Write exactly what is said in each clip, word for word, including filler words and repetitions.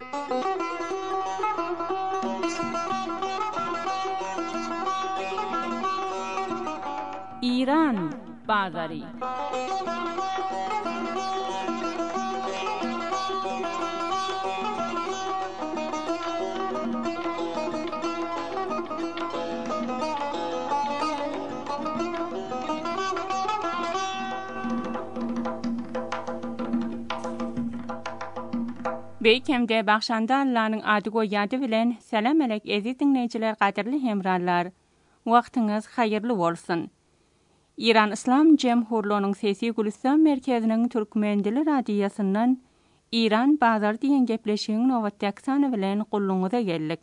ایران بازاری Beýkemde bagşanda Allah'nyň ady goýýady bilen salam alek eziz dinleýijiler, gaderli hemrarlar. Wagtyňyz haýyrly bolsun. İran İslam Jemhurluğunyň Sesi Gülistan merkeziniň Türkmen dili radiýasyndan İran bazar diýen gepleşigiň nowatdaksany bilen gulluňyza geldik.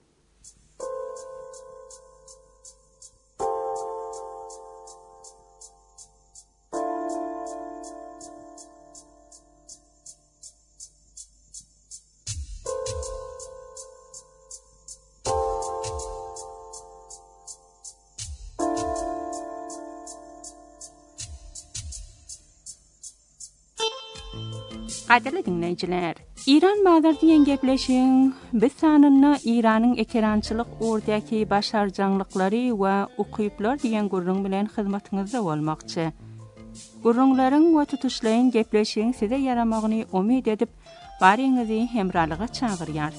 Gaderli dinleýijiler, İran bazar diýen gepleşigiň biz sanyna İranyň ekerançylyk urdaky başarjanlyklary we ukyplar diýen gurrun bilen hyzmatyňyzda bolmakçy. Gurrunlaryň we tutuşlaryň gepleşigiň size yaramagyny umyt edip, baryňyzy hemralyga çagyrýar.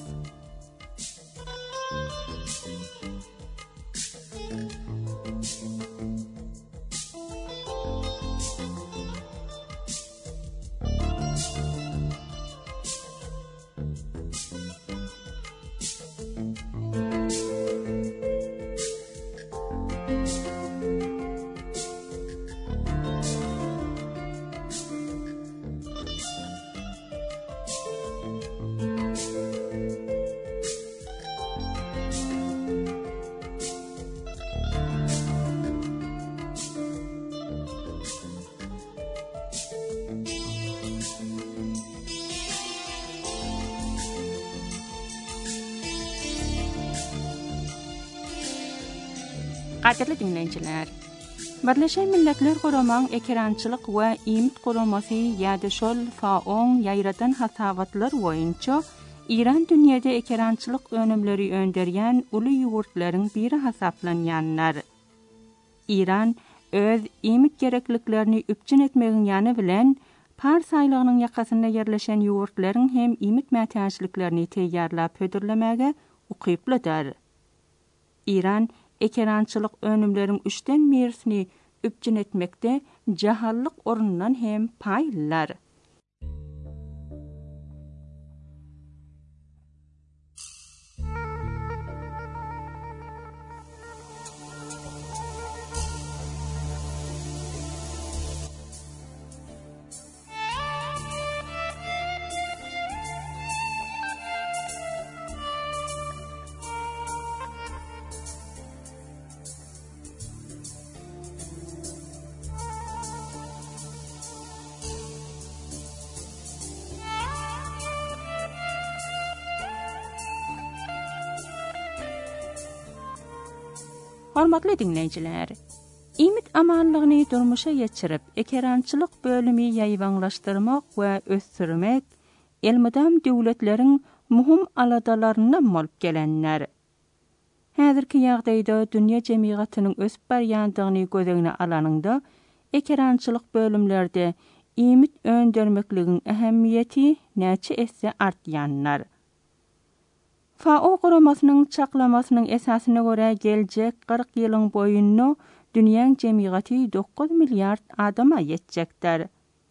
Gaderli dinleýijiler, Birleşen Milletler Guramaň ekerançylyk we iýmit guramasy ýa-da şol faon ýaýratan hasawatlar boýunça İran dünýede ekerançylyk önümleri önderýän uly ýurtlaryň biri hasaplanýanlar. İran öz iýmit gerekliklerini üpçün etmegiň ýany bilen Pars aýlygynyň ýakasynda ýerleşen ýurtlaryň hem iýmit mätäçliklerini teýýarlap hödürlemäge ukyplydyr. İran ekerançylyk önümleriň üçden birisini üpçün etmekde jahallyk orundan hem paýlylar. Hormatly dinleýijiler, iýmit amanlygyny durmuşa geçirip, ekerançylyk bölümi ýaýwanlaşdyrmak we ösdürmek elmydam döwletleriň muhim aladalaryna bolup gelenler. Häzirki ýagdaýda dünýä jemgyýatynyň ösüp barýandygyny gözegine alanynda ekerançylyk bölümlerde iýmit öndermekligiň ähemmiýeti näçe esse artýanlar. Fao guramasynyň çaklamasynyň esasyna görä geljek kırk ýylyň boýunda dünýäň jemgyýaty dokuz milliard adama ýetjekdir.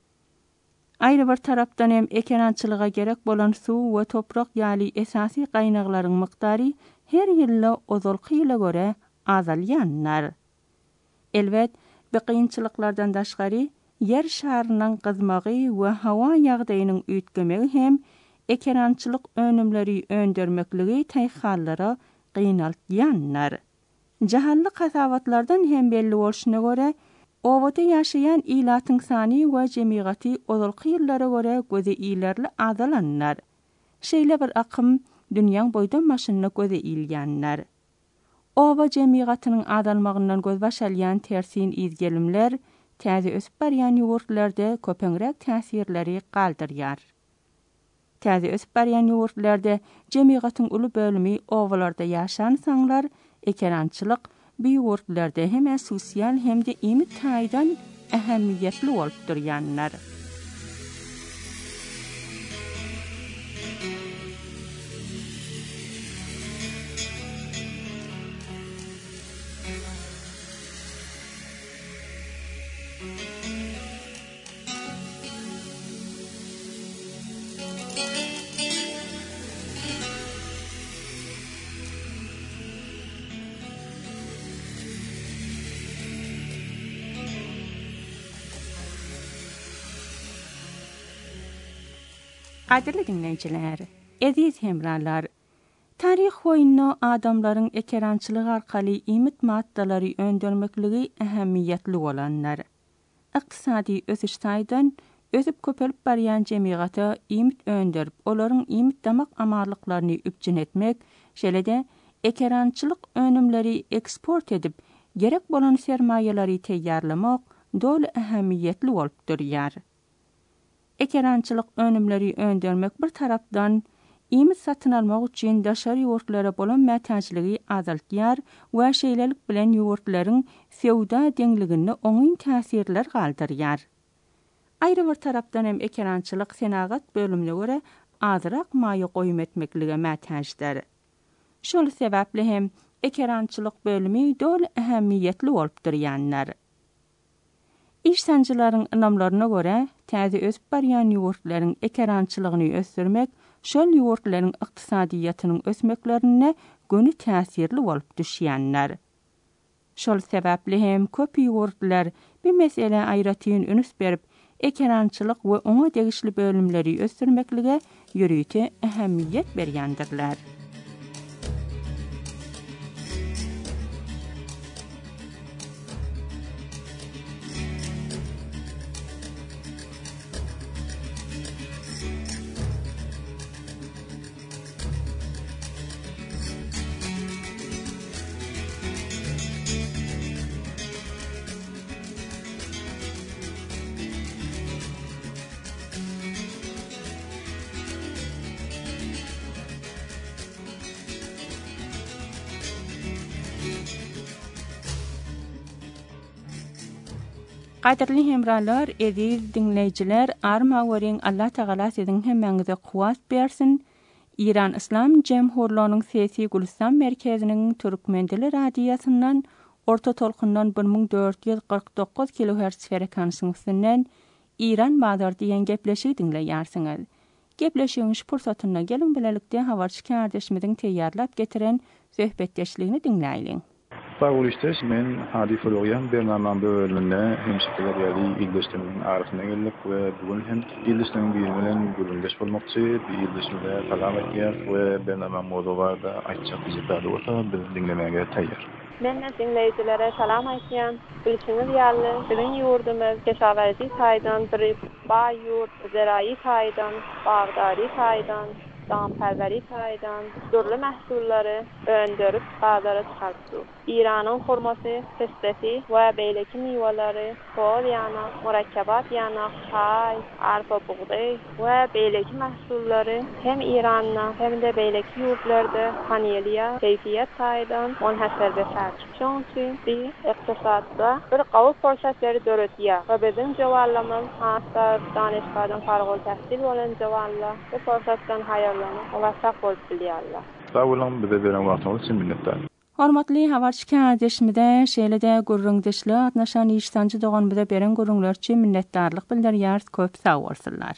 Aýry bir tarapdan hem ekerançylyga gerek bolan suw we toprak ýaly esasy gaýnaklaryň miqdary her ýylla ozalky ýyla görä azalýanlar. Elbet, bu kynçylyklardan daşgary yer şarynyň gyzmagy we hawa ýagdaýynyň üýtgemegi hem ekerançylyk önümleri öndermekligi taýhallara gynaltýanlar. Jahallyk hasawatlardan hem belli bolşuna görä, owada ýaşaýan ilatyň sany we jemgyýaty ozalky ýyllara görä göze ilerli azalanlar. Şeýle bir akym dünýäň boýdan maşyna göze ilýänler. Owa jemgyýatynyň azalmagyndan göz başalýan tersin izgelimler täze ösüp barýan ýurtlarda köpeňrek täsirleri galdyrýar. Täze ösüp barýan ýurtlarda jemgyýatyň uly bölümi owalarda ýaşan saňlar ekerançylyk bu ýurtlarda hem sosial hem de imit taýdan ähemmiýetli bolup durýanlar. Qadirli dinleyijiler, eziz hemralar, tarih boýunda adamlaryň ekerançylygy arkaly imit maddalary öndürmekligi ähemmiýetli bolanlar. Iqtisadi ösüş taýdan ösüp köpelip barýan jemgyýata imit öndürip, olaryň imit damak amarlyklaryny üpjün etmek, şeýle-de ekerançylyk önümleri eksport edip, gerek bolan sermaýelary teýýarlamak dol ähemmiýetli bolup durýar. Ekerançylyk önümleri öndürmek bir tarapdan imit satyn almak üçin daşary ýurtlara bolan mätäçligi azaltýar we şeýlelik bilen ýurtlaryň feowda deňligine oňyn täsirler galdyrýar. Aýry bir tarapdan hem ekerançylyk senagat bölümine görä azyrak maýa goýum etmeklige mätäçdir. Şol sebäpli hem ekerançylyk bölümi dol ähemmiýetli bolup durýanlar. İşsancılaryň ynamlaryna görä, täze ösüp barýan ýurtlaryň ekerançylygyny ösdürmek şol ýurtlaryň ykdysadyýatynyň ösmeklerine göni täsirli bolup düşýänler. Şol sebäpli hem köp ýurtlar bir mesele aýratyn ünüs berip, ekerançylyk we oňa degişli bölümleri ösdürmeklige ýürüýte ähemmiýet berýändirler. Qadirli hemralar, eziz dinleyijiler, arma weriň Allah Taala siziň hemmeňize kuwat bersin. İran İslam Jemhurlygynyň Sesi Gulistan merkeziniň Türkmendili radiýasyndan orta tolkundan bir ming dört ýüz qirq dokuz kilohertz frekansynyň İran bazar diýen gepleşigi dinleýärsiňiz. Gepleşigiň pursatyna gelin bilelikde habarçy kardeşimiziň teýýarlap getiren söhbetdeşligini dinläýin. Sağ ol işte, men Hadi Florian bernamam bölümünde hemşireler ýaly ildeşleriň arasyna gelip we bugün hem ildeşleriň bilen güründeş bolmakçy, bir ildeşmede salam etýär we bernamam mowzularda aýtjak bizde bolsa biz dinlemäge täýär. Men dinleýijilere salam aýtýan. Bilişiniz ýaly, biziň ýurdumyz Keşawardy taýdan bir ba ýurt, zeraýy taýdan, bagdary taýdan, dağımperveri taýdan dürli məhsullary öndürüp bazara çykardy. İranyň hormasy, pestesi we beýleki miwalary, kol ýana, murakkabat ýana, çay, arpa, buğday we beýleki məhsullary hem İranda hem de beýleki ýurtlarda haniyeliýa keyfiýet taýdan onhasar besär. Şoň üçin bir ykdysatda bir gawy forsatları döretýär we biziň jawallamyz hasta danışgadan farklı tähsil bolan jawalla bu forsatdan haýarlanyp ulasak bolup bilýärler. Sağ olun, bize beren wagtyňyz üçin minnetdar. Hormatly habarçy kardeşimide şeýle-de gurrundeşli atnaşan işsancı dogan bize beren gurrunlar üçin minnetdarlyk bildirýär. Köp sag bolsunlar.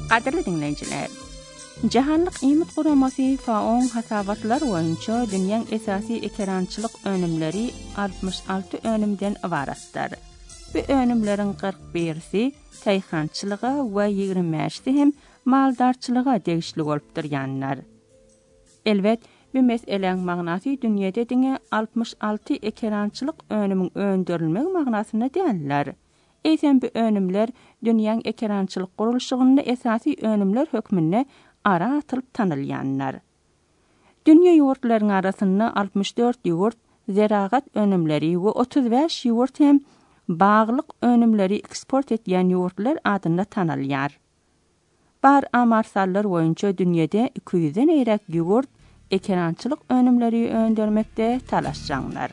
Qadirli dinleyiciler, Jahanlık İmit Guraması Faon hasabatlar boyunca dünyanın esası ekerançılık önümleri altmış altı önümden ibaratlar. Bu önümlerin kırk birisi tayxançılığa ve yigirme beşi hem maldarçılığa degişli olup duryanlar. Elbet, bu meselenin magnası dünyada dine altmış altı ekerançılık önümün öndürülmek magnasına değiller. Eýsem bu önümler dünyanın ekerançılık gurulşygyny esasy önümler hökmünde ara atılıp tanylýanlar. Dünya ýurtlarynyň arasynda altmış dört ýurt zeragat önümleri we otuz beş ýurt hem baglyk önümleri eksport etýän ýurtlar adynda tanylýar. Bar amarsallar boýunça dünýede iki yüzden eýrek ýurt ekerançılık önümleri öndürmekde talaşjanlar.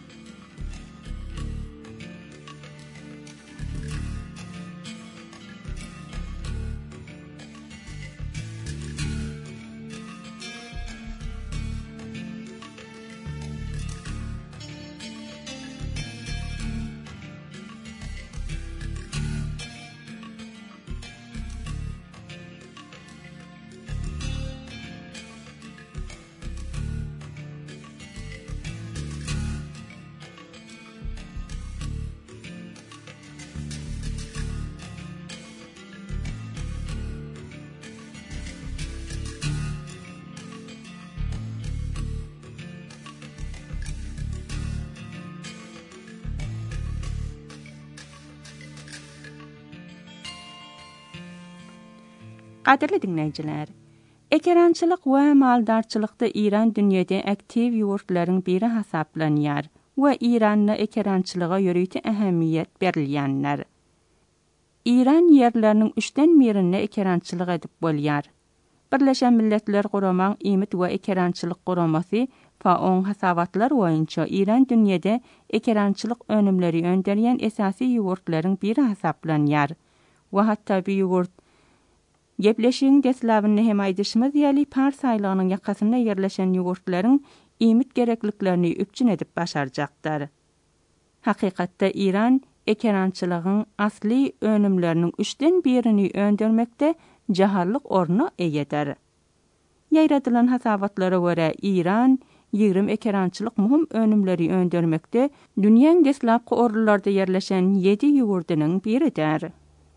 Qadirli dinleyiciler, ekerançılık ve maldarçılıkda İran dünyada aktiv ýurtlaryň biri hasaplanýar we İranna ekerançılığa ýörüýti ähemmiýet berilýänler. İran ýerleriniň üçden birini ekerançylyk edip bolýar. Birleşen Milletler Guramaň İmit we Ekerançylyk Guramasy Faon hasabatlar boýunça İran dünyada ekerançylyk önümleri önderýän esasy ýurtlaryň biri hasaplanýar we hatda bu ýurt Gepleşiň deslabyny hem aýdyşymyz ýaly Pars aýlygynyň ýakasynda ýerleşen ýurtlaryň imit gerekliklerini üpçün edip başarjaklar. Hakykatda İran ekerançylygyň asly önümleriniň üçden birini öndürmekde jaharlyk orna eýeder. Ýaýradylan hasabatlara görä İran ýigrim ekerançylyk muhim önümleri öndürmekde dünýäň deslapky ordularda ýerleşen ýedi ýurtynyň biridir.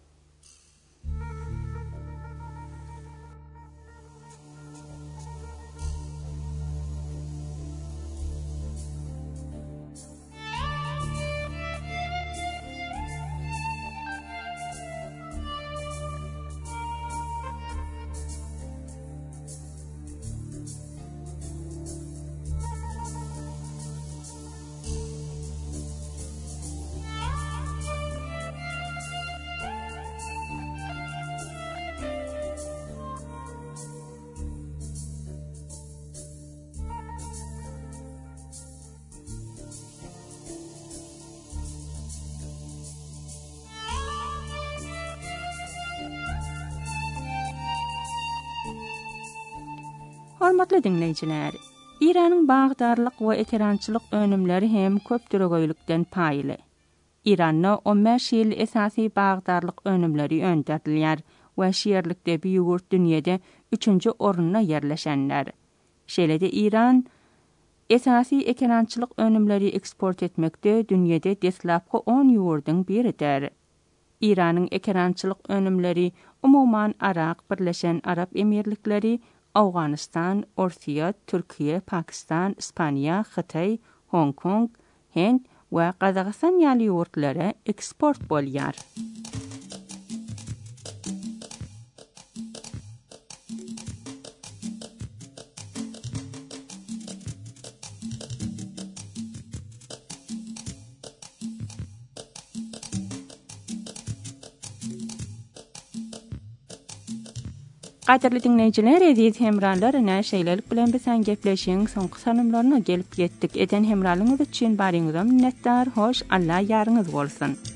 Hormatly dinleýijiler, İranyň bagdarlyk we ekerançylyk önümleri hem köp döregeýlikden paýly. İranna on beş ýyl esasy bagdarlyk önümleri öndürdilýär we şeýerlikde bu ýurt dünýede üçünji orunda ýerleşenler. Şeýlede İran esasy ekerançylyk önümleri eksport etmekde dünýede deslapky on ýurtyň biridir. İranyň ekerançylyk önümleri umuman Irak, Birleşen Arap Emirlikleri, Awganistan, Orsiýa, Türkiýe, Pakistan, Ispaniýa, Hytaý, Hong Kong, Hind we Gazaqstan ýaly ýurtlara eksport bolýar. Qadirli dinleýijiler, eziz hemralar, näşeýlelik bilen bilen gepleşiň soňky sanymlaryna gelip ýetdik. Eden hemralyňyz üçin baryňyza minnetdar, hoş, Allah ýarynız bolsun.